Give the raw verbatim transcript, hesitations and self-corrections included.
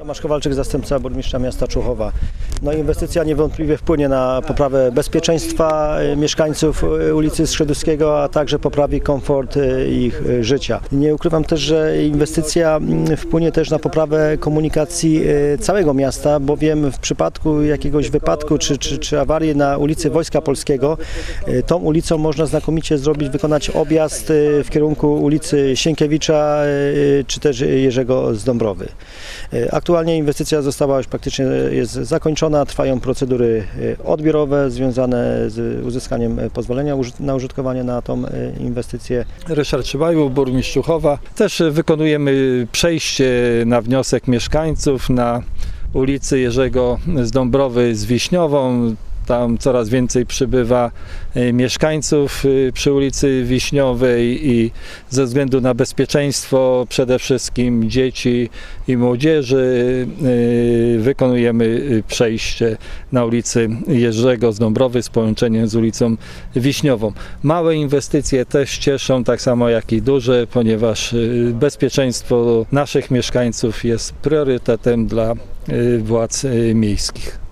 Tomasz Kowalczyk, zastępca burmistrza miasta Człuchowa. No, inwestycja niewątpliwie wpłynie na poprawę bezpieczeństwa mieszkańców ulicy Skrzyduskiego, a także poprawi komfort ich życia. Nie ukrywam też, że inwestycja wpłynie też na poprawę komunikacji całego miasta, bowiem w przypadku jakiegoś wypadku czy, czy, czy awarii na ulicy Wojska Polskiego, tą ulicą można znakomicie zrobić, wykonać objazd w kierunku ulicy Sienkiewicza czy też Jerzego z Dąbrowy. Aktualnie inwestycja została już praktycznie jest zakończona, trwają procedury odbiorowe związane z uzyskaniem pozwolenia na użytkowanie na tą inwestycję. Ryszard Szybajło, burmistrz Człuchowa. Też wykonujemy przejście na wniosek mieszkańców na ulicy Jerzego z Dąbrowy z Wiśniową. Tam coraz więcej przybywa mieszkańców przy ulicy Wiśniowej i ze względu na bezpieczeństwo przede wszystkim dzieci i młodzieży wykonujemy przejście na ulicy Jerzego z Dąbrowy z połączeniem z ulicą Wiśniową. Małe inwestycje też cieszą, tak samo jak i duże, ponieważ bezpieczeństwo naszych mieszkańców jest priorytetem dla władz miejskich.